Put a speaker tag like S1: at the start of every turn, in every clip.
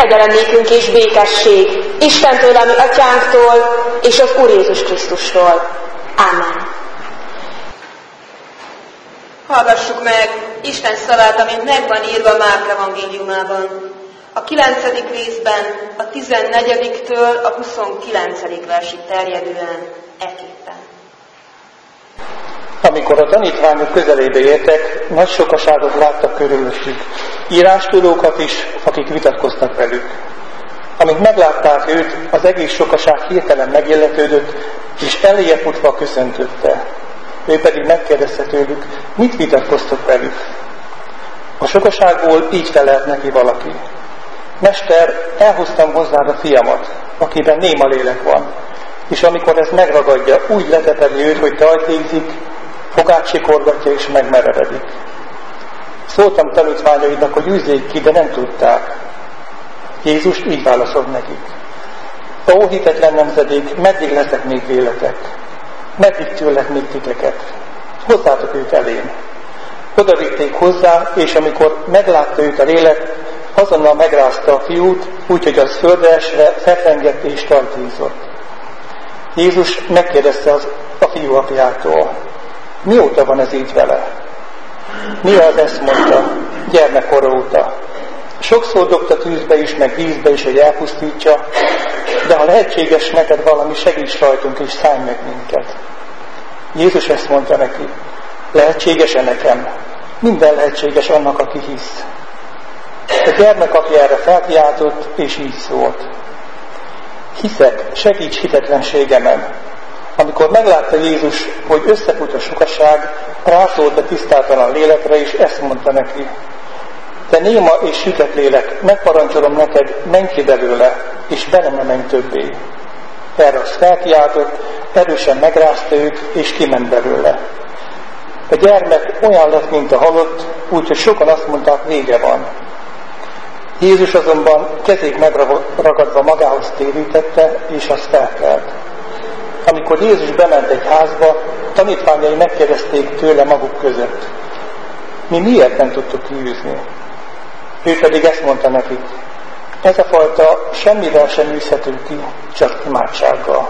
S1: kegyelem nékünk és békesség Istentől, ami Atyánktól, és az Úr Jézus Krisztustól. Amen.
S2: Hallgassuk meg Isten szavát, amint meg van írva Márk evangéliumában. A 9. részben a 14-től a 29. versig terjedően eképpen.
S3: Amikor a tanítványok közelébe értek, nagy sokaságot láttak körülöttük, írástudókat is, akik vitatkoztak velük. Amint meglátták őt, az egész sokaság hirtelen megilletődött, és eléje futva köszöntötte. Ő pedig megkérdezte tőlük, mit vitatkoztok velük. A sokaságból így felelt neki valaki. Mester, elhoztam hozzád a fiamat, akiben néma lélek van, és amikor ez megragadja, úgy letepedi őt, hogy tajtékzik, fogát sikorgatja és megmerevedik. Szóltam tanítványaidnak, hogy űzzék ki, de nem tudták. Jézus így válaszolt nekik. Ó, hitetlen nemzedék, meddig leszek még véletek? Meddig tűrlek még titeket? Hozzátok őt elém. Oda vitték hozzá, és amikor meglátta őt a lélek, azonnal megrázta a fiút, úgyhogy az földre esve fetrengett és tajtézott. Jézus megkérdezte a fiú apjától, mióta van ez így vele? Mi az, ezt mondta, gyermekkora óta. Sokszor dobta tűzbe is, meg vízbe is, hogy elpusztítsa, de ha lehetséges neked valami, segíts rajtunk és szállj meg minket. Jézus ezt mondta neki, lehetséges-e nekem? Minden lehetséges annak, aki hisz. A gyermek apja erre felkiáltott, és így szólt. Hiszek, segíts hitetlenségemen. Amikor meglátta Jézus, hogy összefut a sokaság, rászólt a tisztátalan lélekre, és ezt mondta neki. Te néma és süket lélek, megparancsolom neked, menj ki belőle, és bele ne menj többé. Erre az felkiáltott, erősen megrázta őt, és kiment belőle. A gyermek olyan lett, mint a halott, úgyhogy sokan azt mondták, vége van. Jézus azonban kezét megragadva magához térítette, és az felkelt. Amikor Jézus bement egy házba, tanítványai megkérdezték tőle maguk között. Mi miért nem tudtuk kiűzni? Ő pedig ezt mondta nekik. Ez a fajta semmivel sem űzhető ki, csak imádsággal.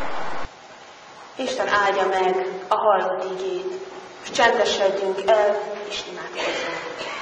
S2: Isten áldja meg a hallott igét, és csendesedjünk el, és imádkozzunk.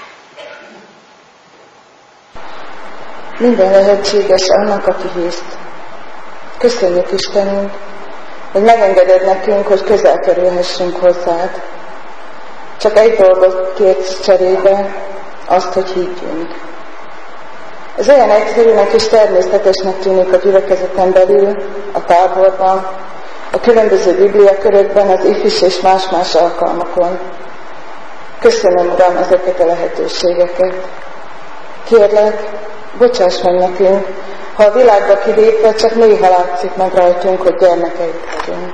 S4: Minden lehetséges annak, aki hisz. Köszönjük Istenünk, hogy megengeded nekünk, hogy közel kerülhessünk hozzád. Csak egy dolgot kérsz cserébe, azt, hogy higgyünk. Ez olyan egyszerűnek és természetesnek tűnik a gyülekezeten belül, a táborban, a különböző bibliakörökben, az ifis és más-más alkalmakon. Köszönöm, Uram, ezeket a lehetőségeket. Kérlek, bocsáss meg nekünk, ha a világba kilépve csak néha látszik meg rajtunk, hogy gyermekeid vagyunk.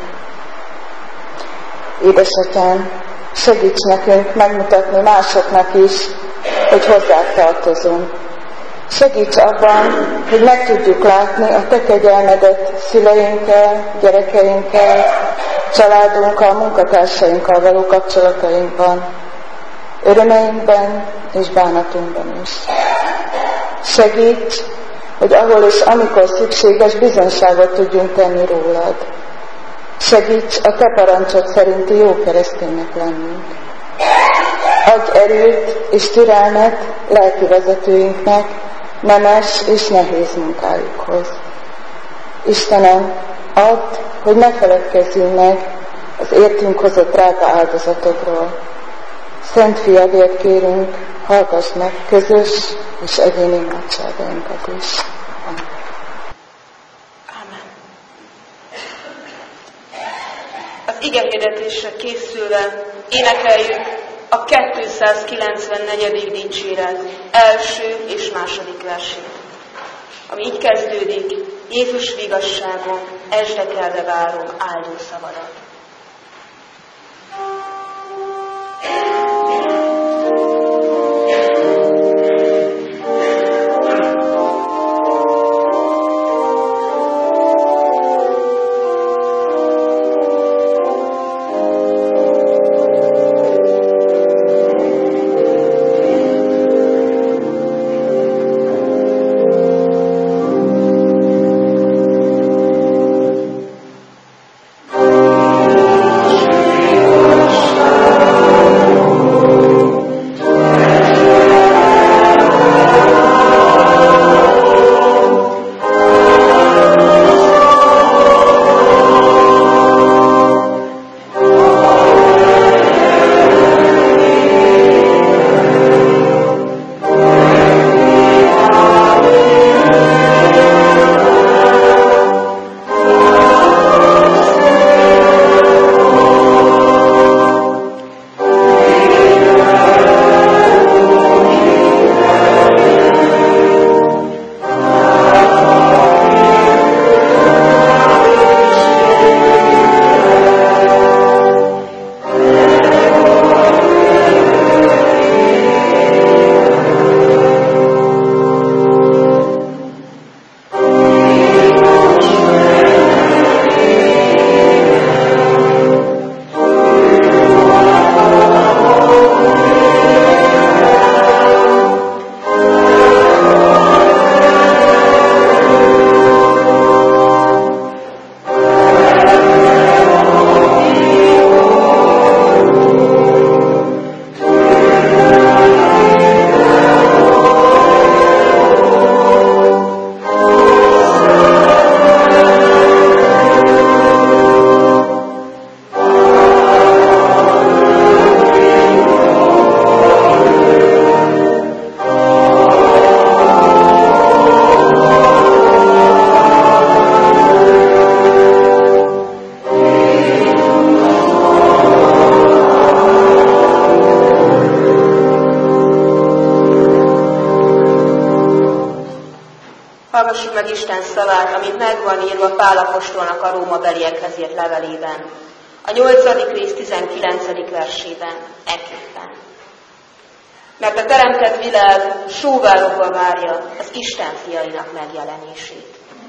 S4: Édesatyám, segíts nekünk megmutatni másoknak is, hogy hozzád tartozunk. Segíts abban, hogy meg tudjuk látni a te kegyelmedet szüleinkkel, gyerekeinkkel, családunkkal, munkatársainkkal való kapcsolatainkban, örömeinkben és bánatunkban is. Segíts, hogy ahol és amikor szükséges, bizonyságot tudjunk tenni rólad. Segíts a te parancsod szerinti jó kereszténynek lennünk. Adj erőt és türelmet lelki vezetőinknek nemes és nehéz munkájukhoz. Istenem, add, hogy ne feledkezzünk meg az értünk hozott drága áldozatokról. Szent Fiadért kérünk, hallgass meg közös és egyéni imádságainkat is.
S2: Amen. Az igehirdetésre készülve énekeljük a 294. dicséret első és második versét, ami így kezdődik: Jézus vigasságon, esdekelve várom áldó szavadat. Hallgassuk meg Isten szavát, amit meg van írva Pál apostolnak a Rómabeliekhez írt levelében. A 8. rész 19. versében, ekképpen. Mert a teremtett világ sóvárogva várja az Isten fiainak megjelenését.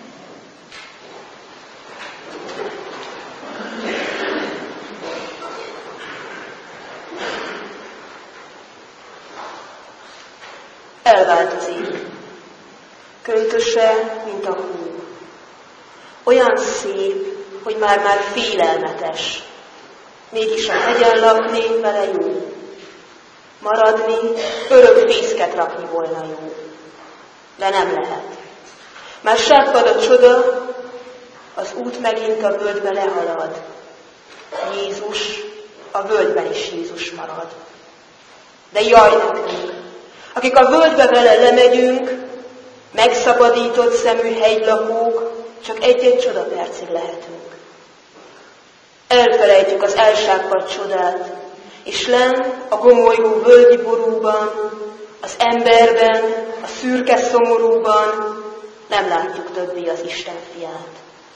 S2: Elváltozik, köntöse, mint a hó. Olyan szép, hogy már félelmetes. Mégis a hegyen lakni vele jó. Maradni, örök fészket rakni volna jó. De nem lehet. Már sáppad a csoda, az út megint a völgybe lehalad. Jézus, a völgyben is Jézus marad. De jaj nekünk, akik a völgybe vele lemegyünk, megszabadított szemű hegylakók, csak egy-egy csodapercig lehetünk. Elfelejtjük az elsápadt csodát, és lenn a gomolygó völgyi borúban, az emberben, a szürke szomorúban nem látjuk többé az Isten fiát.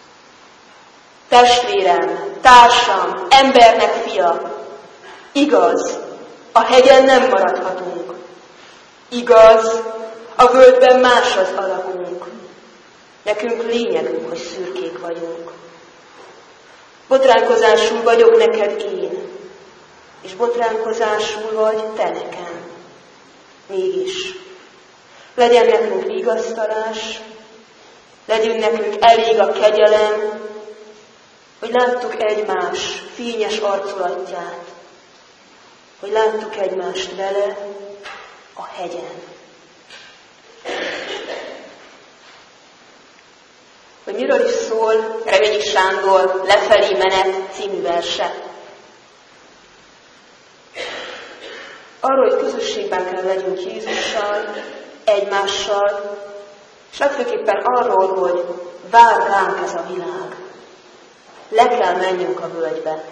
S2: Testvérem, társam, embernek fia, igaz, a hegyen nem maradhatunk. Igaz, a völgyben más az alakunk. Nekünk lényegünk, hogy szürkék vagyunk. Botránkozásul vagyok neked én, és botránkozásul vagy te nekem. Mégis, legyen nekünk vigasztalás, legyen nekünk elég a kegyelem, hogy láttuk egymás fényes arculatját, hogy láttuk egymást vele a hegyen. Hogy miről is szól Reményi Sándor Lefelé menet című verse. Arról, hogy közösségben kell legyünk Jézussal, egymással, és legfőképpen arról, hogy vár ránk ez a világ. Le kell menjünk a völgybe.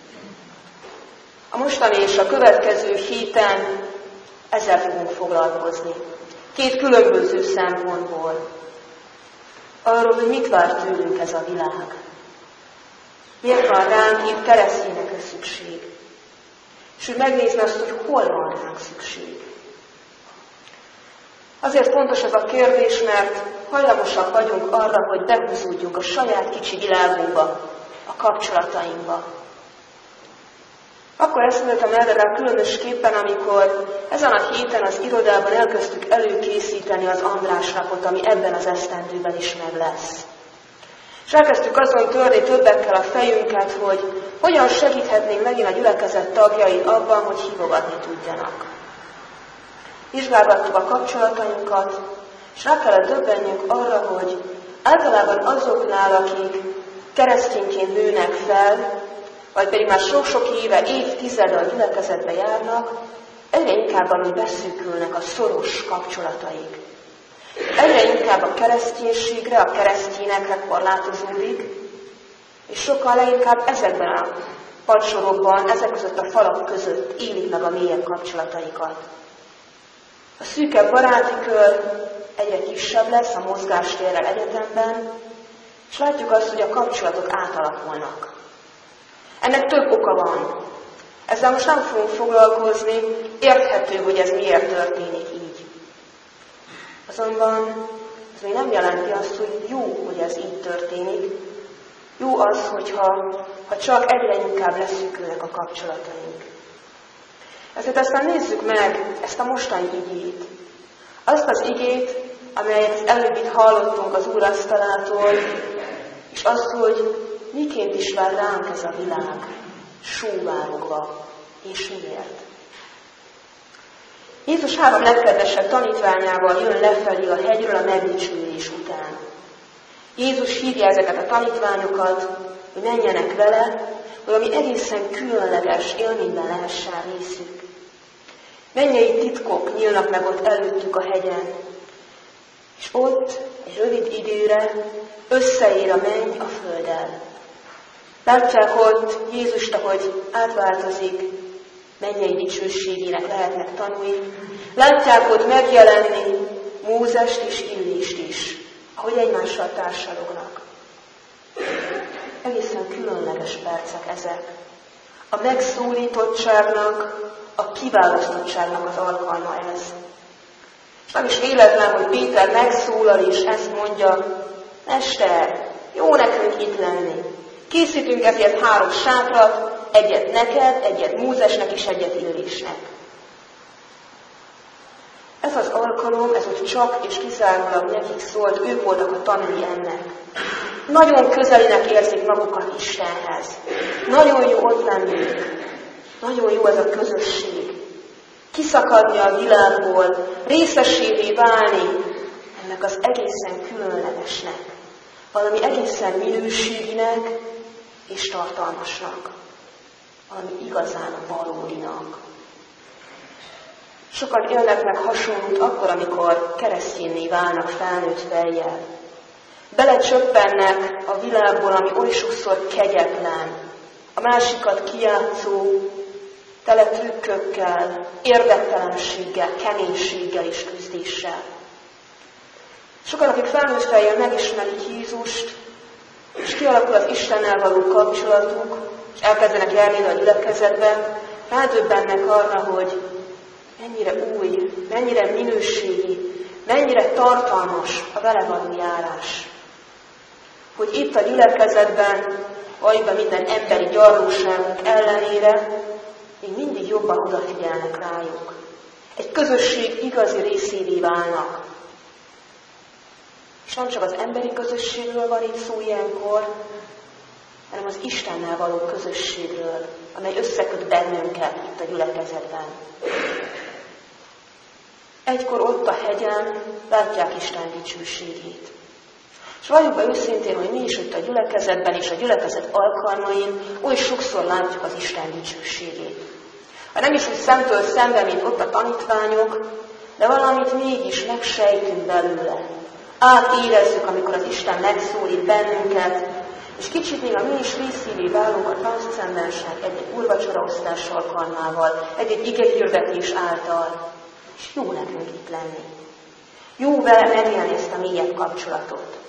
S2: A mostani és a következő héten ezzel fogunk foglalkozni. Két különböző szempontból. Arról, hogy mit vár tőlünk ez a világ. Miért van ránk itt keresztényekre szükség. És hogy megnézni azt, hogy hol van ránk szükség. Azért fontos ez a kérdés, mert hajlamosak vagyunk arra, hogy behúzódjunk a saját kicsi világunkba, a kapcsolatainkba. Akkor eszméltem erre rá különösképpen, amikor ezen a héten az irodában elkezdtük előkészíteni az András napot, ami ebben az esztendőben is meg lesz. És elkezdtük azon törni többekkel a fejünket, hogy hogyan segíthetnénk megint a gyülekezet tagjait abban, hogy hívogatni tudjanak. Vizsgálgattuk a kapcsolatainkat, és rá kellett döbbennünk arra, hogy általában azoknál, akik keresztényként nőnek fel, vagy pedig már sok-sok éve, évtizede a gyülekezetbe járnak, egyre inkább ami beszűkülnek a szoros kapcsolataik. Egyre inkább a kereszténységre, a keresztényekre korlátozódik, és sokkal leginkább ezekben a padsorokban, ezek között a falak között élik meg a mélyebb kapcsolataikat. A szűkebb baráti kör egyre kisebb lesz a mozgástérrel egyetemben, és látjuk azt, hogy a kapcsolatok átalakulnak. Ennek több oka van. Ezzel most nem fogunk foglalkozni, érthető, hogy ez miért történik így. Azonban ez még nem jelenti azt, hogy jó, hogy ez így történik. Jó az, hogyha csak egyre inkább leszűkülnek a kapcsolataink. Ezért aztán nézzük meg ezt a mostani igét. Azt az igét, amelyet az előbb itt hallottunk az Úr asztalától, és azt, hogy miként is vár ránk ez a világ, sóvárogva, és miért. Jézus 3 legkedvesebb tanítványával jön lefelé a hegyről a megdicsülés után. Jézus hívja ezeket a tanítványokat, hogy menjenek vele, valami egészen különleges élményben lehessen részük. Mennyei titkok nyílnak meg ott előttük a hegyen, és ott egy rövid időre összeér a menny a földdel. Látják ott Jézust, ahogy átváltozik, mennyei dicsőségének lehetnek tanulni. Látják ott megjelenni Mózest és Illést is. ahogy egymással társalognak. Egészen különleges percek ezek. A megszólítottságnak, a kiválasztottságnak az alkalma ez. És nem is véletlen, hogy Péter megszólal és ezt mondja, Mester, jó nekünk itt lenni. Készítünk ezért 3 sátrat, egyet neked, egyet Mózesnek és egyet Illésnek. Ez az alkalom, ez ott csak és kizárólag nekik szólt, ők voltak a tanúi ennek. Nagyon közelinek érzik magukat Istenhez. Nagyon jó ott lenni. Nagyon jó ez a közösség. Kiszakadni a világból, részessévé válni ennek az egészen különlegesnek, valami egészen minőséginek és tartalmasnak, valami igazán valódinak. Sokan élnek meg hasonlót akkor, amikor keresztjénné válnak felnőtt fejjel. Belecsöppennek a világból, ami oly sokszor kegyetlen, a másikat kijátszó, tele trükkökkel, érdektelenséggel, keménységgel és küzdéssel. Sokan, akik felnőtt fejjel megismerik Jézust, és kialakul az Istennel való kapcsolatuk, és elkezdenek járni a gyülekezetben, rádöbbennek arra, hogy mennyire új, mennyire minőségi, mennyire tartalmas a vele való járás. Hogy itt a gyülekezetben, vagy minden emberi gyarlóságunk ellenére, még mindig jobban odafigyelnek rájuk. Egy közösség igazi részévé válnak. És nem csak az emberi közösségről van itt szó ilyenkor, hanem az Istennel való közösségről, amely összeköt bennünket itt a gyülekezetben. Egykor ott a hegyen látják Isten dicsőségét. És valljuk be őszintén, hogy mi is itt a gyülekezetben és a gyülekezet alkalmain oly sokszor látjuk az Isten dicsőségét. Ha nem is úgy szemtől szembe, mint ott a tanítványok, de valamit mégis megsejtünk belőle. Átérezzük, amikor az Isten megszólít bennünket, és kicsit még a mi is részévé válunk a transzcendensnek egy-egy úrvacsoraosztás alkalmával, egy-egy igehirdetés által. És jó nekünk itt lenni. Jó vele megélni ezt a mélyebb kapcsolatot.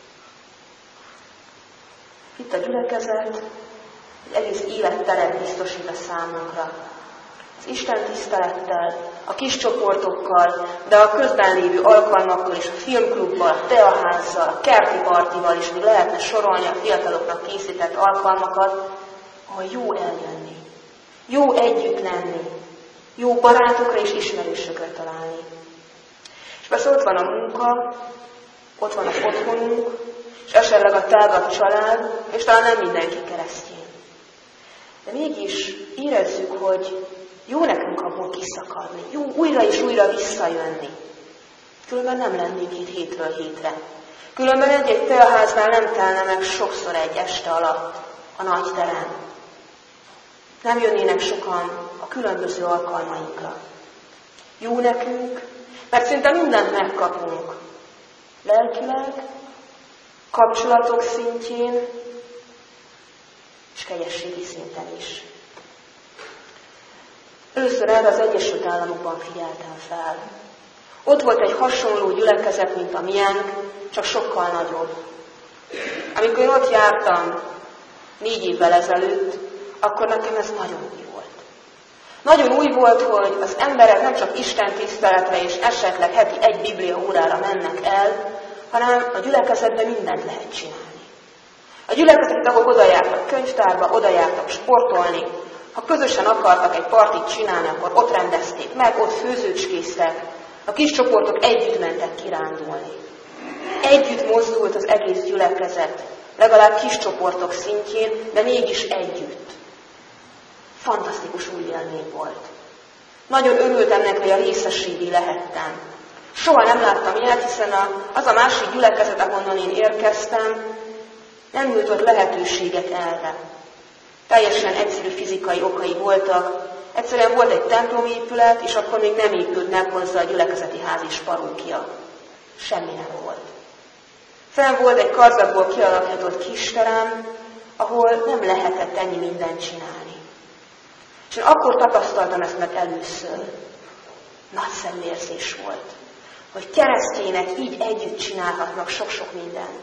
S2: Itt a gyülekezet egy egész életteret biztosít a számunkra. Az Isten tisztelettel, a kis csoportokkal, de a közben lévő alkalmakkal és a filmklubbal, a teaházzal, a kerti partival is még lehetne sorolni a fiataloknak készített alkalmakat, ahol jó eljönni, jó együtt lenni, jó barátokra és ismerősökre találni. És persze ott van a munka, ott van az otthonunk, és esetleg a tágabb család, és talán nem mindenki keresztény. De mégis érezzük, hogy jó nekünk abból kiszakadni, jó újra és újra visszajönni. Különben nem lennénk itt hétről hétre. Különben egy-egy teaháznál nem telne meg sokszor egy este alatt a nagy terem. Nem jönnének sokan a különböző alkalmainkra. Jó nekünk, mert szinte mindent megkapunk. Lelkileg, kapcsolatok szintjén, és kegyességi szinten is. Először erre az Egyesült Államokban figyeltem fel. Ott volt egy hasonló gyülekezet, mint a miénk, csak sokkal nagyobb. Amikor én ott jártam 4 évvel ezelőtt, akkor nekem ez nagyon új volt. Nagyon új volt, hogy az emberek nem csak Isten tiszteletre és esetleg heti 1 biblia órára mennek el, hanem a gyülekezetben mindent lehet csinálni. A gyülekezeti tagok oda jártak könyvtárba, oda jártak sportolni. Ha közösen akartak egy partit csinálni, akkor ott rendezték meg, ott főzőcskéztek. A kis csoportok együtt mentek kirándulni. Együtt mozdult az egész gyülekezet, legalább kis csoportok szintjén, de mégis együtt. Fantasztikus új élmény volt. Nagyon örültem neki, hogy a részessévé lehettem. Soha nem láttam ilyet, hiszen az a másik gyülekezet, ahonnan én érkeztem, nem nyújtott lehetőséget erre. Teljesen egyszerű fizikai okai voltak. Egyszerűen volt egy templomépület, és akkor még nem épült meg hozzá a gyülekezeti ház és parókia. Semmi nem volt. Fenn volt egy karzatból kialakított kisterem, ahol nem lehetett ennyi mindent csinálni. És én akkor tapasztaltam ezt meg először. Nagyszerű érzés volt. hogy keresztények így együtt csinálhatnak sok-sok mindent.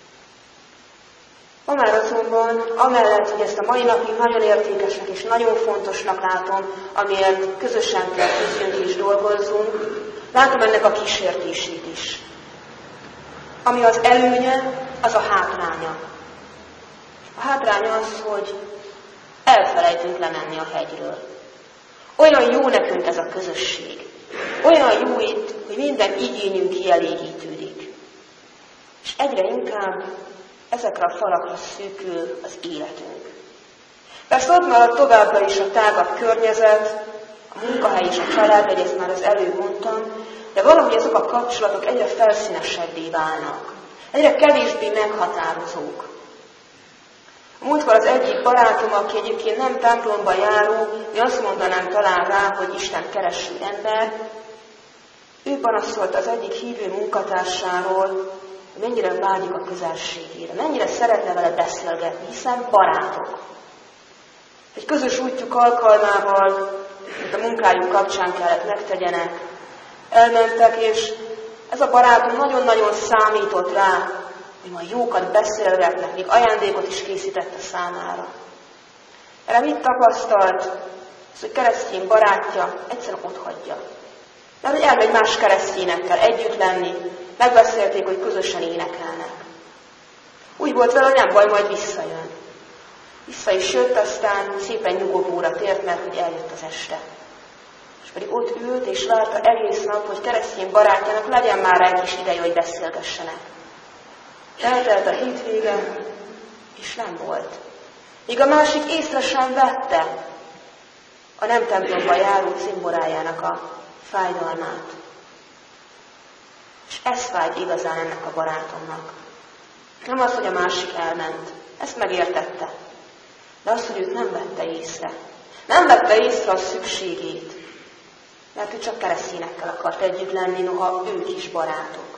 S2: Ma már azonban, amellett, hogy ezt a mai napig nagyon értékesnek és nagyon fontosnak látom, amiért közösen kell küzdjünk és dolgozzunk, látom ennek a kísértését is. Ami az előnye, az a hátránya. A hátránya az, hogy elfelejtünk lemenni a hegyről. Olyan jó nekünk ez a közösség. Olyan jó itt, hogy minden igényünk kielégítődik. És egyre inkább ezekre a falakra szűkül az életünk. Persze ott marad továbbra is a tágabb környezet, a munkahely és a család, hogy ezt már az előbb mondtam, de valahogy ezek a kapcsolatok egyre felszínesebbé válnak. Egyre kevésbé meghatározók. Múltkor az egyik barátom, aki egyébként nem templomba járó, mi azt mondanám talán rá, hogy Isten kereső ember, ő panaszolt az egyik hívő munkatársáról, hogy mennyire vágyik a közelségére, mennyire szeretne vele beszélgetni, hiszen barátok. Egy közös útjuk alkalmával, mint a munkájuk kapcsán kellett megtegyenek, elmentek, és ez a barátom nagyon-nagyon számított rá, hogy majd jókat beszélgetnek, még ajándékot is készített a számára. Erre mit tapasztalt? Az, hogy keresztény barátja egyszerűen otthagyja. Mert hogy elmegy más keresztényekkel együtt lenni, megbeszélték, hogy közösen énekelnek. Úgy volt vele, hogy nem baj, majd visszajön. Vissza is jött, aztán szépen nyugovóra tért, mert hogy eljött az este. És pedig ott ült és várta egész nap, hogy keresztény barátjának legyen már egy kis ideje, hogy beszélgessenek. Eltelt a hétvége, és nem volt. Míg a másik észre sem vette a nem templomba járó cimborájának a fájdalmát. És ez fájt igazán ennek a barátomnak. Nem az, hogy a másik elment. Ezt megértette. De az, hogy őt nem vette észre. Nem vette észre a szükségét. Mert ő csak keresztényekkel akart együtt lenni, noha ők is barátok.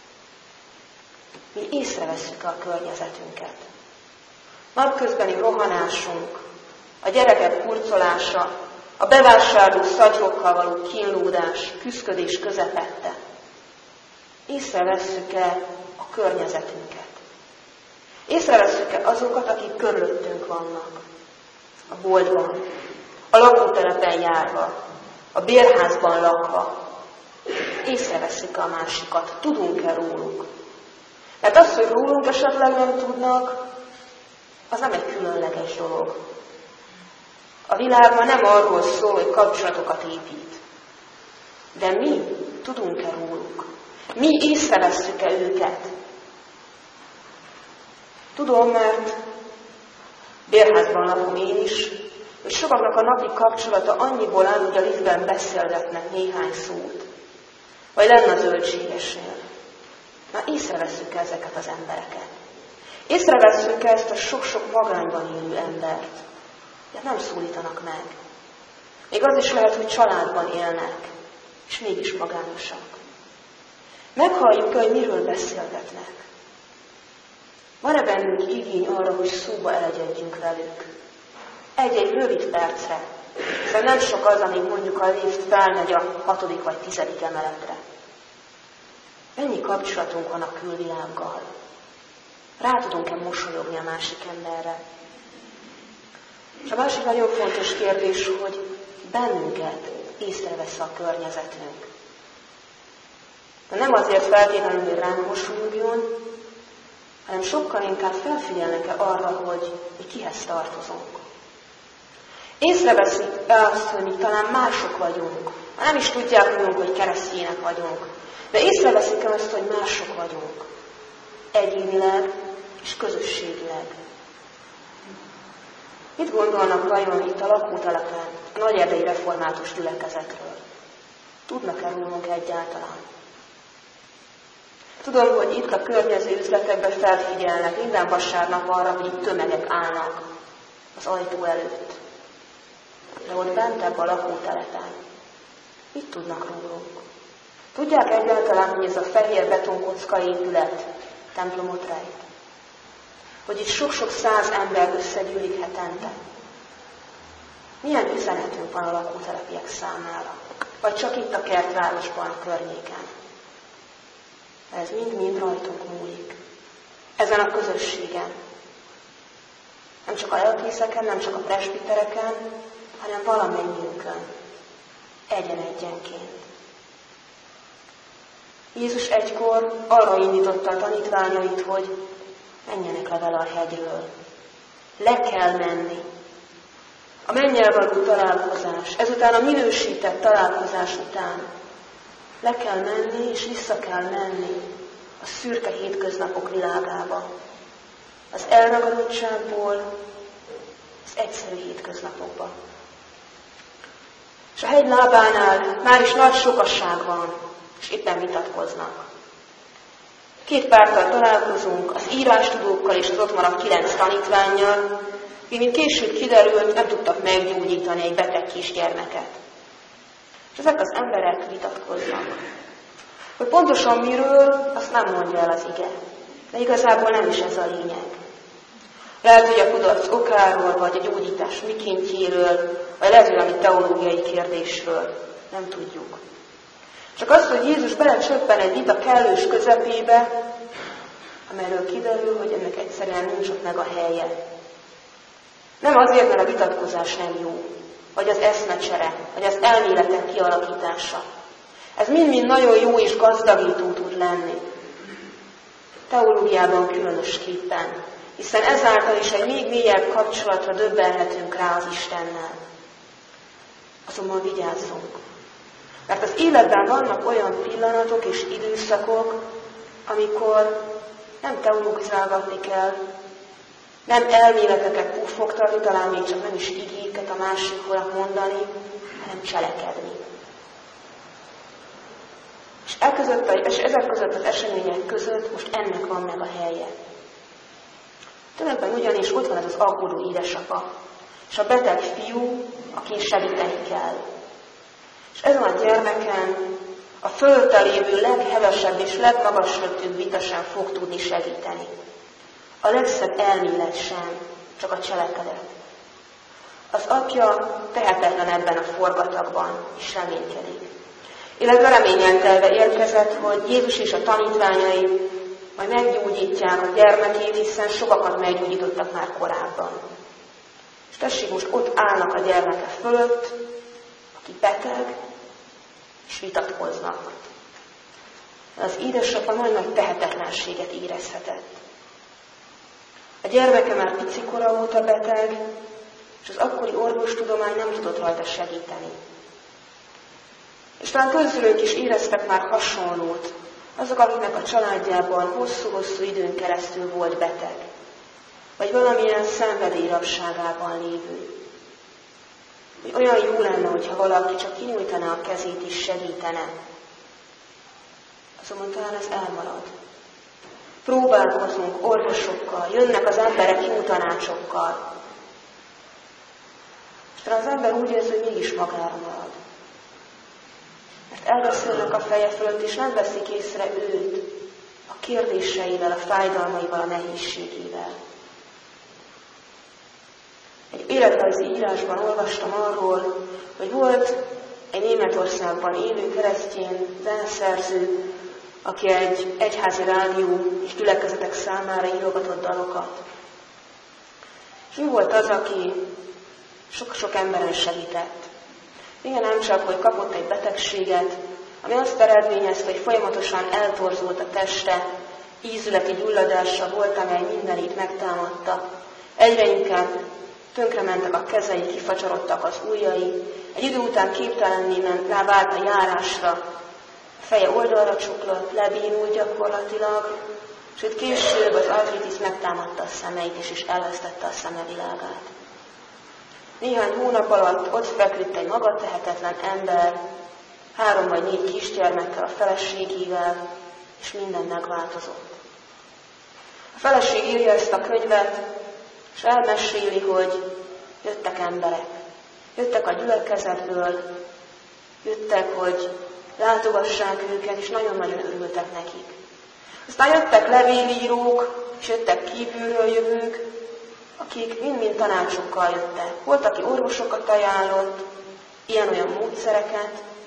S2: Mi észrevesszük a környezetünket. Napközbeni rohanásunk, a gyerekek hurcolása, a bevásárló szatyrokkal való kínlódás, küszködés közepette. Észrevesszük-e a környezetünket? Észrevesszük-e azokat, akik körülöttünk vannak? A boltban, a lakótelepen járva, a bérházban lakva. Észrevesszük a másikat, tudunk-e róluk? Mert az, hogy rólunk esetleg nem tudnak, az nem egy különleges dolog. A világ ma nem arról szól, hogy kapcsolatokat épít. De mi tudunk-e róluk? Mi észrevesszük-e őket? Tudom, mert bérházban lakom én is, hogy sokaknak a napi kapcsolata annyiból áll, hogy a liftben beszélgetnek néhány szót. Vagy lenne a zöldségesnél. Már észrevesszük ezeket az embereket. Észrevesszük ezt a sok-sok magányban élő embert. De nem szólítanak meg. Még az is lehet, hogy családban élnek, és mégis magányosak. Meghalljuk, hogy miről beszélgetnek. Van-e bennünk igény arra, hogy szóba elegyedjünk velük? Egy-egy rövid percre. Hiszen nem sok az, amíg mondjuk a lift felmegy a 6. vagy 10. emeletre. Mennyi kapcsolatunk van a külvilággal? Rá tudunk-e mosolyogni a másik emberre? És a másik nagyon fontos kérdés, hogy bennünket észrevesz a környezetünk. De nem azért feltétlenül, hogy ránk mosolyogjon, hanem sokkal inkább felfigyelnek-e arra, hogy kihez tartozunk. Észreveszik-e azt, hogy mi talán mások vagyunk. Nem is tudják rólunk, hogy keresztények vagyunk. De észreveszik-e azt, hogy mások vagyunk. Egyénileg és közösségileg. Mit gondolnak vajon itt a lakótelepen a nagyerdei református gyülekezetről? Tudnak-e rólunk egyáltalán? Tudom, hogy itt a környező üzletekben felfigyelnek minden vasárnap arra, hogy itt tömegek állnak az ajtó előtt. De ott bentebb a lakótelepen mit tudnak rólunk? Tudják egyáltalán, hogy ez a fehér betonkocka épület templomot rejt? Hogy itt sok-sok 100 ember összegyűlik hetente? Milyen üzenetünk van a lakótelepiek számára? Vagy csak itt a kertvárosban, a környéken? Ez mind-mind rajtunk múlik. Ezen a közösségen. Nem csak a lelkészeken, nem csak a presbitereken, hanem valamennyiünkön. Egyen-egyenként. Jézus egykor arra indította a tanítványait, hogy menjenek le vele a hegyről. Le kell menni. A mennyel való találkozás, ezután a minősített találkozás után le kell menni és vissza kell menni a szürke hétköznapok világába. Az elragadottságból az egyszerű hétköznapokba. És a hegy lábánál már is nagy sokasság van, és éppen vitatkoznak. Két párttal találkozunk, az írástudókkal és az ott maradt 9 tanítvánnyal, mint később kiderült, nem tudtak meggyógyítani egy beteg kisgyermeket. És ezek az emberek vitatkoznak. Hogy pontosan miről, azt nem mondja el az ige. De igazából nem is ez a lényeg. Lehet, hogy a kudarc okáról, vagy a gyógyítás mikéntjéről, vagy lehet, hogy valami teológiai kérdésről. Nem tudjuk. Csak az, hogy Jézus belecsöppen egy vita kellős közepébe, amelyről kiderül, hogy ennek egyszerűen nincs ott meg a helye. Nem azért, mert a vitatkozás nem jó, vagy az eszmecsere, vagy az elméletek kialakítása. Ez mind-mind nagyon jó és gazdagító tud lenni. Teológiában különösképpen, hiszen ezáltal is egy még mélyebb kapcsolatra döbbenhetünk rá az Istennel. Azonban vigyázzunk, mert az életben vannak olyan pillanatok és időszakok, amikor nem teologizálgatni kell, nem elméleteket puffogtatni, talán még csak nem is igéket a másiknak mondani, hanem cselekedni. És ezek között az események között most ennek van meg a helye. Többen ugyanis ott van ez az aggódó édesapa, és a beteg fiú, akin segíteni kell. És ezen a gyermeken a fölötte lévő leghevesebb és legmagasabb vita sem fog tudni segíteni. A legszebb elmélet sem, csak a cselekedet. Az apja tehetetlen ebben a forgatagban, és reménykedik. Illetve reményen telve érkezett, hogy Jézus és a tanítványai majd meggyógyítják a gyermekét, hiszen sokakat meggyógyítottak már korábban. És tessék, most ott állnak a gyermeke fölött, aki beteg, és vitatkoznak. Az édesapa nagy tehetetlenséget érezhetett. A gyermeke már picikora óta beteg, és az akkori orvostudomány nem tudott rajta segíteni. És talán közülünk is éreztek már hasonlót, azok, akiknek a családjában hosszú-hosszú időn keresztül volt beteg, vagy valamilyen szenvedélyrabságában lévő. Hogy olyan jó lenne, hogyha valaki csak kinyújtaná a kezét és segítene. Azonban talán ez elmarad. Próbálkozunk orvosokkal, jönnek az emberek jó tanácsokkal. És talán az ember úgy érzi, hogy mégis magára marad. Mert elbeszélnek a feje fölött, és nem veszik észre őt a kérdéseivel, a fájdalmaival, a nehézségével. Egy életrajzi írásban olvastam arról, hogy volt egy Németországban élő keresztény zeneszerző, aki egy egyházi rádió és gyülekezetek számára írogatott dalokat. És ő volt az, aki sok-sok emberen segített. Igen, nem csak, hogy kapott egy betegséget, ami azt eredményezte, hogy folyamatosan eltorzult a teste, ízületi gyulladása volt, amely mindenit megtámadta. Egyre inkább tönkrementek a kezei, kifacsarodtak az ujjai, egy idő után képtelenné vált a járásra, a feje oldalra csuklott, lebénult gyakorlatilag, sőt később az artritis megtámadta a szemeit, és elvesztette a szemevilágát. Néhány hónap alatt ott feküdt egy magatehetetlen ember, 3 vagy 4 kisgyermekkel, a feleségével, és minden megváltozott. A feleség írja ezt a könyvet, és elmeséli, hogy jöttek emberek. Jöttek a gyülekezetből, jöttek, hogy látogassák őket, és nagyon-nagyon örültek nekik. Aztán jöttek levélírók, és jöttek kívülről jövők, akik mind-mind tanácsokkal jöttek. Volt, aki orvosokat ajánlott, ilyen-olyan módszereket,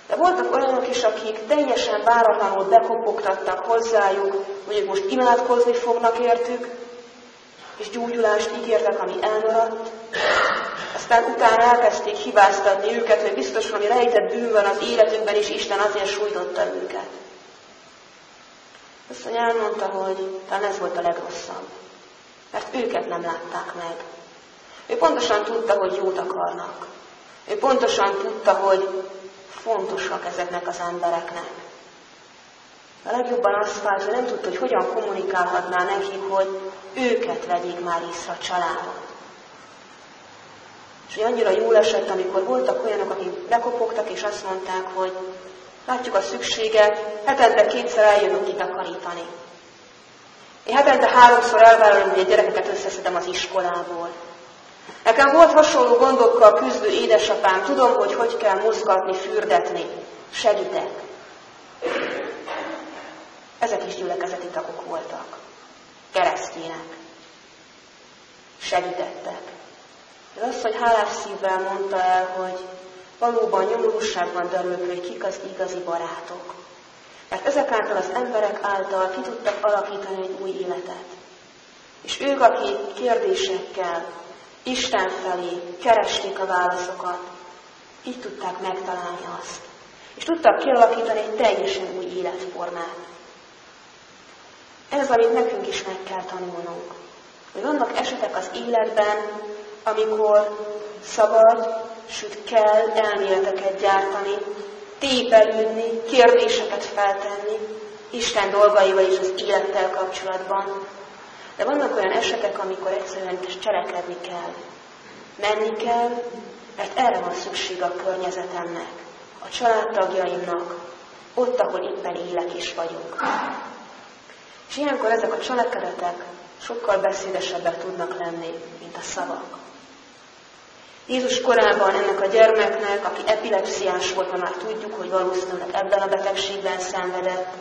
S2: De voltak olyanok is, akik teljesen váratlanul bekopogtattak hozzájuk, hogy ők most imádkozni fognak értük, és gyógyulást ígértek, ami elmaradt. Aztán utána elkezdték hibáztatni őket, hogy biztos valami rejtett bűn van az életükben, és Isten azért sújtotta őket. Asszony elmondta, hogy talán ez volt a legrosszabb, mert őket nem látták meg. Ő pontosan tudta, hogy jót akarnak. Ő pontosan tudta, hogy fontosak ezeknek az embereknek. A legjobban azt vált, hogy nem tudta, hogy hogyan kommunikálhatná nekik, hogy őket vegyék már észre a családot. És hogy annyira jól esett, amikor voltak olyanok, akik lekopogtak, és azt mondták, hogy látjuk a szükséget, hetente 2-szer eljövök kitakarítani. Én hetente 3-szor elvállalom, hogy a gyerekeket összeszedem az iskolából. Nekem volt hasonló gondokkal küzdő édesapám, tudom, hogy kell mozgatni, fürdetni. Segítek. Ezek is gyülekezeti tagok voltak. Keresztjének. Segítettek. De az, hogy hálás szívvel mondta el, hogy valóban nyomorúságban derül ki, hogy kik az igazi barátok. Mert ezek által az emberek által ki tudtak alakítani egy új életet. És ők, akik kérdésekkel Isten felé keresték a válaszokat, így tudták megtalálni azt. És tudtak kialakítani egy teljesen új életformát. Ez, amit nekünk is meg kell tanulnunk. Hogy vannak esetek az életben, amikor szabad, sőt kell elméleteket gyártani, tépelődni, kérdéseket feltenni, Isten dolgaival és az élettel kapcsolatban. De vannak olyan esetek, amikor egyszerűen cselekedni kell. Menni kell, mert erre van szükség a környezetemnek, a családtagjaimnak, ott, ahol éppen élek és vagyok. És ilyenkor ezek a cselekedetek sokkal beszédesebbek tudnak lenni, mint a szavak. Jézus korában ennek a gyermeknek, aki epilepsziás volt, már tudjuk, hogy valószínűleg ebben a betegségben szenvedett,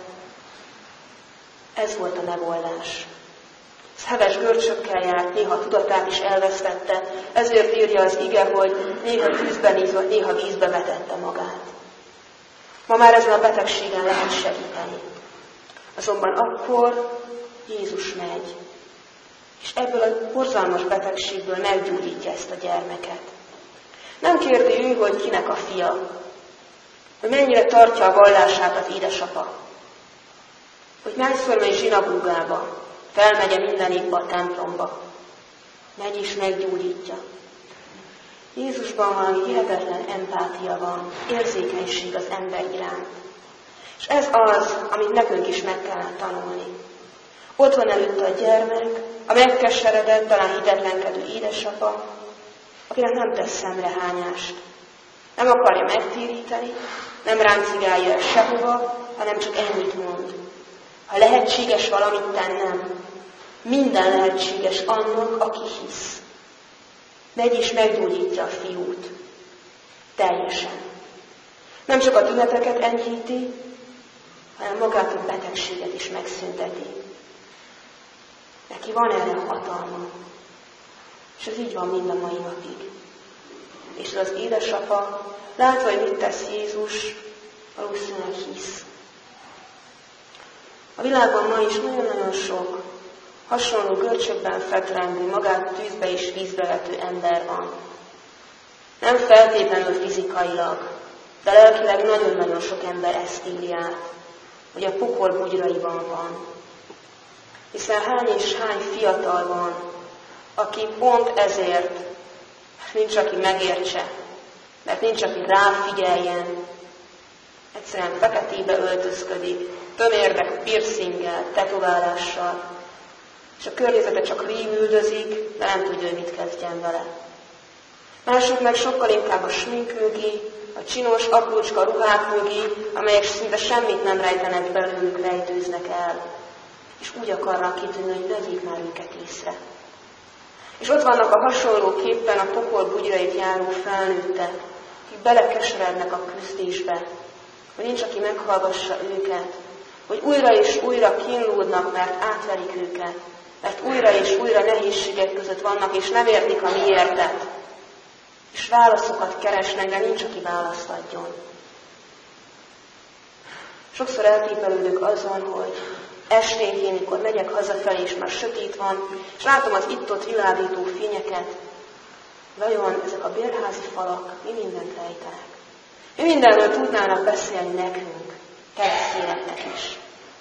S2: ez volt a megoldás. Ez heves görcsökkel járt, néha a tudatát is elvesztette, ezért írja az ige, hogy néha tűzben ízva, néha vízbe vetette magát. Ma már ezen a betegségen lehet segíteni. Azonban akkor Jézus megy, és ebből a borzalmas betegségből meggyógyítja ezt a gyermeket. Nem kérdi ő, hogy kinek a fia, hogy mennyire tartja a vallását az édesapa, hogy hányszor megy zsinagógába, felmegy minden évbe a templomba, megy és meggyógyítja. Jézusban valami hihetetlen empátia van, érzékenység az ember iránt. És ez az, amit nekünk is meg kellene tanulni. Ott van előtte a gyermek, a megkeseredett, talán hitetlenkedő édesapa, akinek nem tesz szemrehányást. Nem akarja megtéríteni, nem ráncigálja el sehova, hanem csak ennyit mond. Ha lehetséges valamit tennem, minden lehetséges annak, aki hisz. Megy és meggyógyítja a fiút. Teljesen. Nem csak a tüneteket enyhíti, hanem magát a betegséget is megszünteti. Neki van erre hatalma. És ez így van mind a mai napig. És az édesapa, látva, hogy mit tesz Jézus, valószínűleg hisz. A világban ma is nagyon-nagyon sok hasonló görcsökben fetrengő, magát tűzbe és vízbe vető ember van. Nem feltétlenül fizikailag, de lelkileg nagyon-nagyon sok ember ezt írja át, hogy a pokol bugyraiban van. Hiszen hány és hány fiatal van, aki pont ezért, mert nincs, aki megértse, mert nincs, aki ráfigyeljen, egyszerűen feketébe öltözködik, tömérdek, piercinggel, tetoválással, és a környezete csak rémüldözik, de nem tudja, hogy mit kezdjen vele. Mások meg sokkal inkább a smink mögé, a csinos, aprócska ruhák mögé, amelyek szinte semmit nem rejtenek belőlük, rejtőznek el. És úgy akarnak kitűnni, hogy vegyék már őket észre. És ott vannak a hasonlóképpen a pokol bugyrait járó felnőttek, akik belekeserednek a küzdésbe, hogy nincs, aki meghallgassa őket, hogy újra és újra kínlódnak, mert átverik őket, mert újra és újra nehézségek között vannak, és nem értik a miértet. És válaszokat keresnek, de nincs, aki választ adjon. Sokszor eltépelődök azon, hogy esténként, mikor megyek hazafelé, és már sötét van, és látom az itt-ott világító fényeket, vajon ezek a bérházi falak mi mindent rejtenek? Mi mindenről tudnának beszélni nekünk, keresztényeknek is?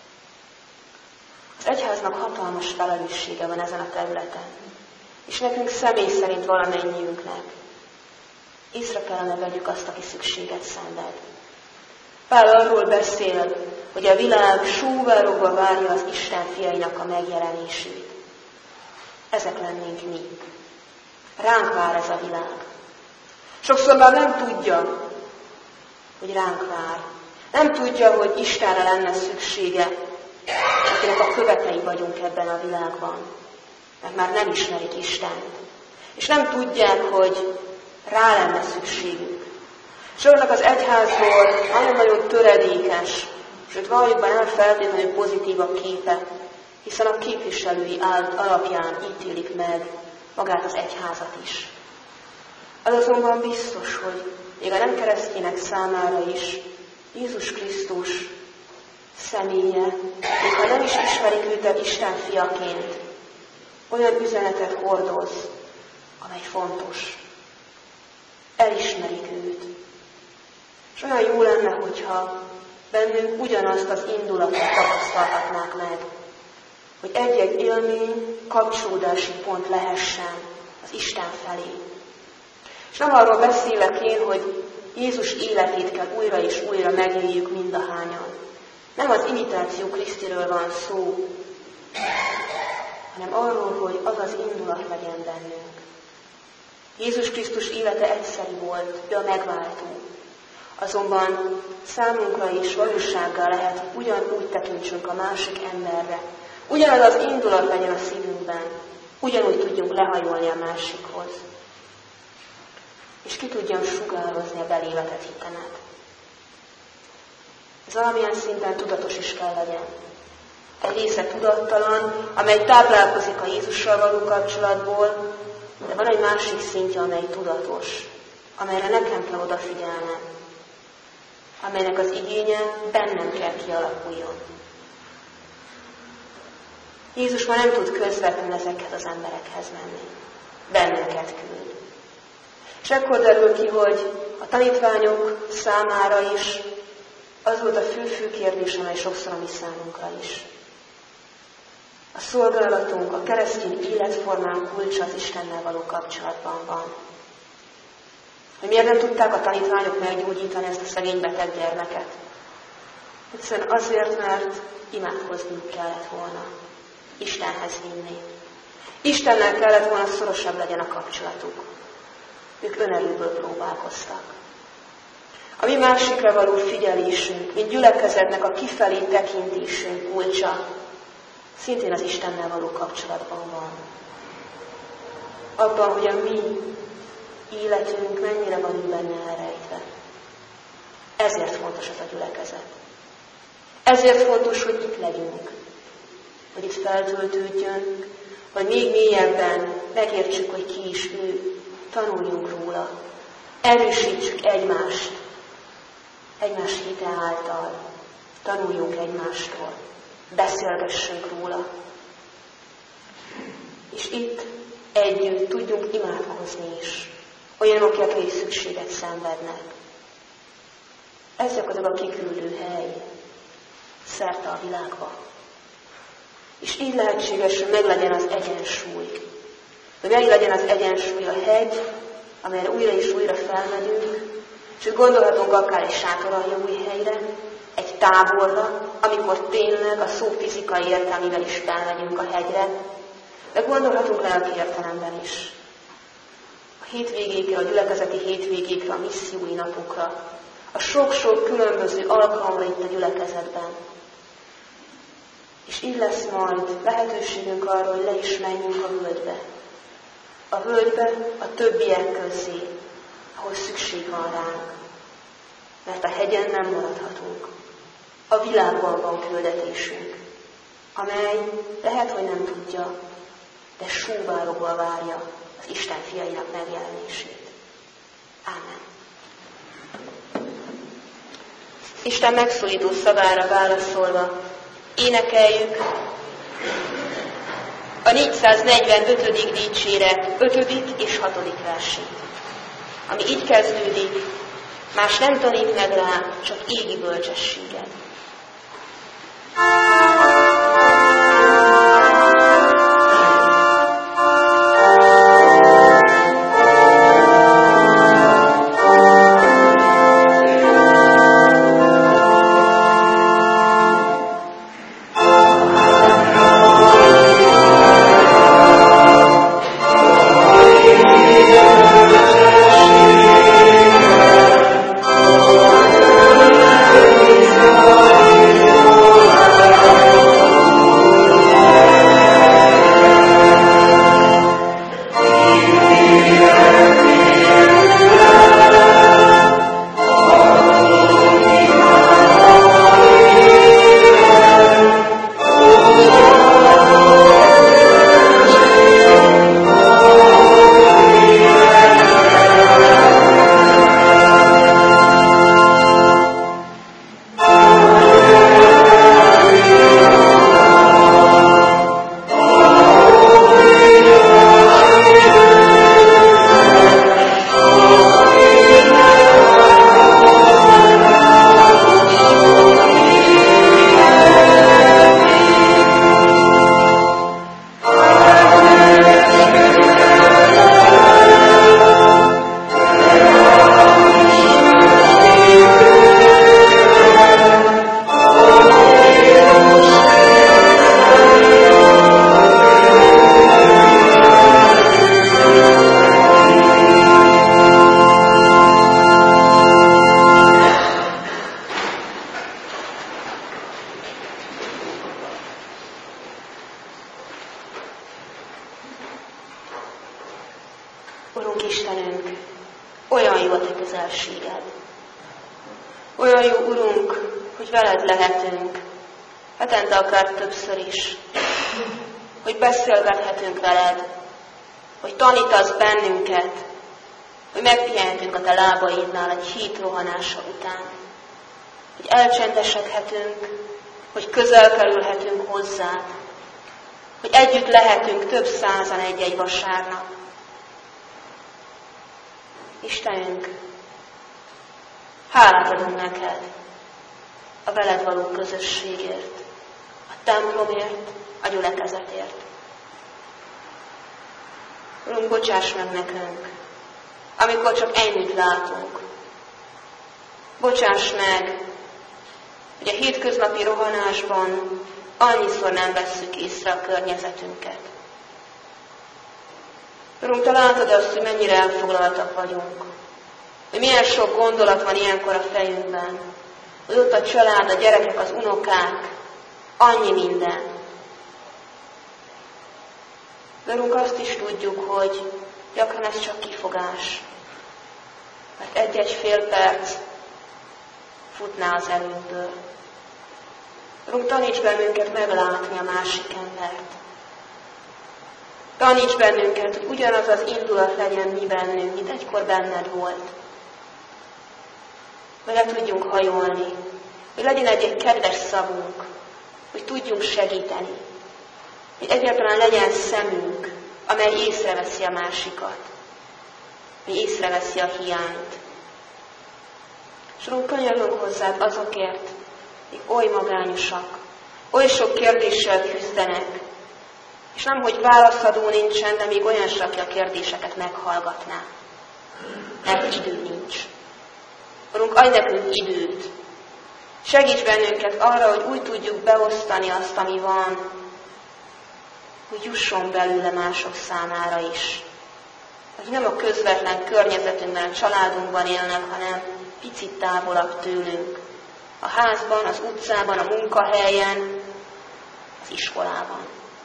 S2: Az egyháznak hatalmas felelőssége van ezen a területen, és nekünk személy szerint valamennyiünknek észre kellene vegyük azt, aki szükséget szenved. Pál arról beszél, hogy a világ sóvárogva várja az Isten fiainak a megjelenését. Ezek lennénk mi. Ránk vár ez a világ. Sokszor már nem tudja, hogy ránk vár. Nem tudja, hogy Istenre lenne szüksége, akinek a követei vagyunk ebben a világban. Mert már nem ismerik Istent. És nem tudják, hogy rá lenne szükségük. Soknak az egyházból nagyon-nagyon töredékes, sőt valójában nem feltétlenül pozitív a képe, hiszen a képviselői alapján ítélik meg magát az egyházat is. Az azonban biztos, hogy még a nem keresztények számára is Jézus Krisztus személye, még ha nem is ismerik őt Isten fiaként, olyan üzenetet hordoz, amely fontos. Elismerik őt. És olyan jó lenne, hogyha bennünk ugyanazt az indulatot tapasztalhatnák meg, hogy egy-egy élmény kapcsolódási pont lehessen az Isten felé. És nem arról beszélek én, hogy Jézus életét kell újra és újra megéljük mindahányan. Nem az imitáció Krisztiről van szó, hanem arról, hogy az az indulat legyen bennünk. Jézus Krisztus élete egyszeri volt, ő a megváltó. Azonban számunkra is valósággá lehet, hogy ugyanúgy tekintsünk a másik emberre. Ugyanaz az indulat legyen a szívünkben. Ugyanúgy tudjunk lehajolni a másikhoz. És ki tudjam sugározni a belévetett hitemet. Ez valamilyen szinten tudatos is kell legyen. Egy része tudattalan, amely táplálkozik a Jézussal való kapcsolatból, de van egy másik szintje, amely tudatos, amelyre nekem kell odafigyelnem, amelynek az igénye bennem kell kialakuljon. Jézus már nem tud közvetlenül ezekhez az emberekhez menni. Bennünket küld. És ekkor derül ki, hogy a tanítványok számára is az volt a fő kérdés, amely sokszor a mi számunkra is. A szolgálatunk, a keresztény életformán kulcsa az Istennel való kapcsolatban van. Hogy miért nem tudták a tanítványok meggyógyítani ezt a szegény beteg gyermeket? Egyszerűen azért, mert imádkozniuk kellett volna. Istenhez vinni. Istennel kellett volna szorosabb legyen a kapcsolatuk. Ők önerőből próbálkoztak. A mi másikra való figyelésünk, mint gyülekezetnek a kifelé tekintésünk kulcsa, szintén az Istennel való kapcsolatban van. Abban, hogy a mi életünk mennyire van úgy benne elrejtve. Ezért fontos ez a gyülekezet. Ezért fontos, hogy itt legyünk. Hogy itt feltöltődjön, hogy még mélyebben megértsük, hogy ki is ő. Tanuljunk róla. Erősítsük egymást. Egymás hite által. Tanuljunk egymástól. Beszélgessünk róla. És itt együtt tudjunk imádkozni is. Olyanok, akik szükséget szenvednek. Ez gyakorlatilag a kiküldő hely szerte a világba. És így lehetséges, hogy meglegyen az egyensúly. Hogy meglegyen az egyensúly a hegy, amelyre újra és újra felmegyünk, és gondolhatunk akár egy sátoraljaúj helyre, egy táborra, amikor tényleg a szó fizikai értelmével is felmegyünk a hegyre, de gondolhatunk lelki értelemben is. A hétvégékre, a gyülekezeti hétvégékre, a missziói napokra, a sok-sok különböző alkalomra itt a gyülekezetben. És így lesz majd lehetőségünk arra, hogy le is menjünk a völgybe. A völgybe a többiek közé, ahol szükség van ránk. Mert a hegyen nem maradhatunk. A világban van küldetésünk, amely lehet, hogy nem tudja, de sóvárogva várja az Isten fiainak megjelenését. Ámen. Isten megszólító szavára válaszolva énekeljük a 445. dicséret 5. és 6. versét, ami így kezdődik: más nem tanít meg rá, csak égi bölcsességet. Urunk Istenünk, olyan jó a Te közelséged. Olyan jó, Urunk, hogy veled lehetünk, hetente akár többször is, hogy beszélgethetünk veled, hogy tanítasz bennünket, hogy megpihentünk a Te lábaidnál egy hét rohanása után, hogy elcsendesedhetünk, hogy közel kerülhetünk hozzád, hogy együtt lehetünk több százan egy-egy vasárnap. Istenünk, hálát adunk neked a veled való közösségért, a templomért, a gyülekezetért. Urunk, bocsáss meg nekünk, amikor csak ennyit látunk. Bocsáss meg, hogy a hétköznapi rohanásban annyiszor nem vesszük észre a környezetünket. Urunk, te látod azt, hogy mennyire elfoglaltak vagyunk, hogy milyen sok gondolat van ilyenkor a fejünkben, hogy ott a család, a gyerekek, az unokák, annyi minden. De Urunk, azt is tudjuk, hogy gyakran ez csak kifogás, mert egy-egy fél perc futná az előbből. Urunk, taníts bennünket meglátni a másik embert. Taníts bennünket, hogy ugyanaz az indulat legyen mi bennünk, mint egykor benned volt. Hogy le tudjunk hajolni, hogy legyen egy kedves szavunk, hogy tudjunk segíteni, hogy egyáltalán legyen szemünk, amely észreveszi a másikat, hogy észreveszi a hiányt. És Urunk, könyörgünk hozzád azokért, akik oly magányosak, oly sok kérdéssel küzdenek, és nem, hogy válaszadó nincsen, de még olyan se, aki a kérdéseket meghallgatná. Mert idő nincs. Urunk, adj nekünk időt. Segíts bennünket arra, hogy úgy tudjuk beosztani azt, ami van, hogy jusson belőle mások számára is. Hogy nem a közvetlen környezetünkben, a családunkban élnek, hanem picit távolabb tőlünk. A házban, az utcában, a munkahelyen, az iskolában.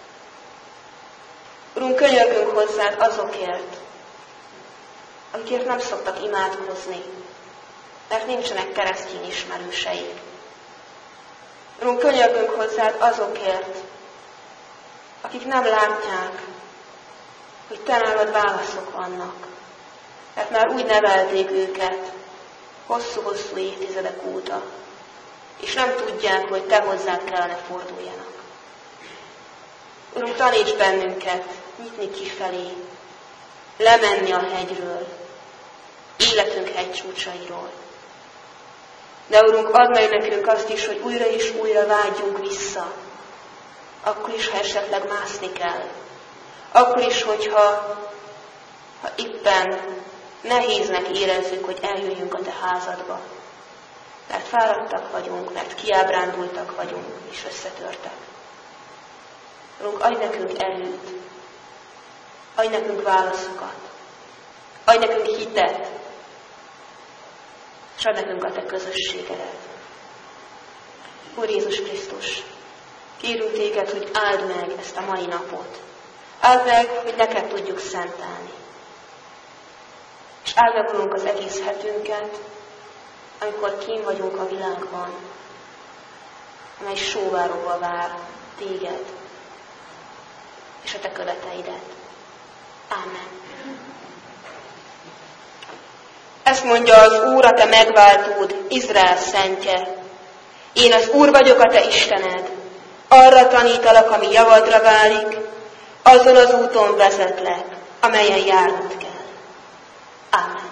S2: Urunk, könyörgünk hozzád azokért, akikért nem szoktak imádkozni, mert nincsenek keresztény ismerőseik. Urunk, könyörgünk hozzád azokért, akik nem látják, hogy te nálad válaszok vannak, mert már úgy nevelték őket hosszú-hosszú évtizedek óta, és nem tudják, hogy te hozzád kellene forduljanak. Urunk, taníts bennünket nyitni kifelé, lemenni a hegyről, életünk hegycsúcsairól. De Urunk, add meg nekünk azt is, hogy újra és újra vágyjunk vissza, akkor is, ha esetleg mászni kell. Akkor is, hogyha éppen nehéznek érezzük, hogy eljöjjünk a te házadba. Mert fáradtak vagyunk, mert kiábrándultak vagyunk, és összetörtek. Urunk, adj nekünk erőt, adj nekünk válaszokat, adj nekünk hitet, és adj nekünk a te közösségedet. Úr Jézus Krisztus, kérünk téged, hogy áld meg ezt a mai napot. Áld meg, hogy neked tudjuk szentelni. És áld meg, Urunk, az egész hetünket, amikor kín vagyunk a világban, amely sóvárogva vár téged és a te követeidet. Ámen. Ezt mondja az Úr, a te megváltód, Izrael szentje. Én az Úr vagyok, a te Istened. Arra tanítalak, ami javadra válik, azon az úton vezetlek, amelyen járnod kell. Ámen.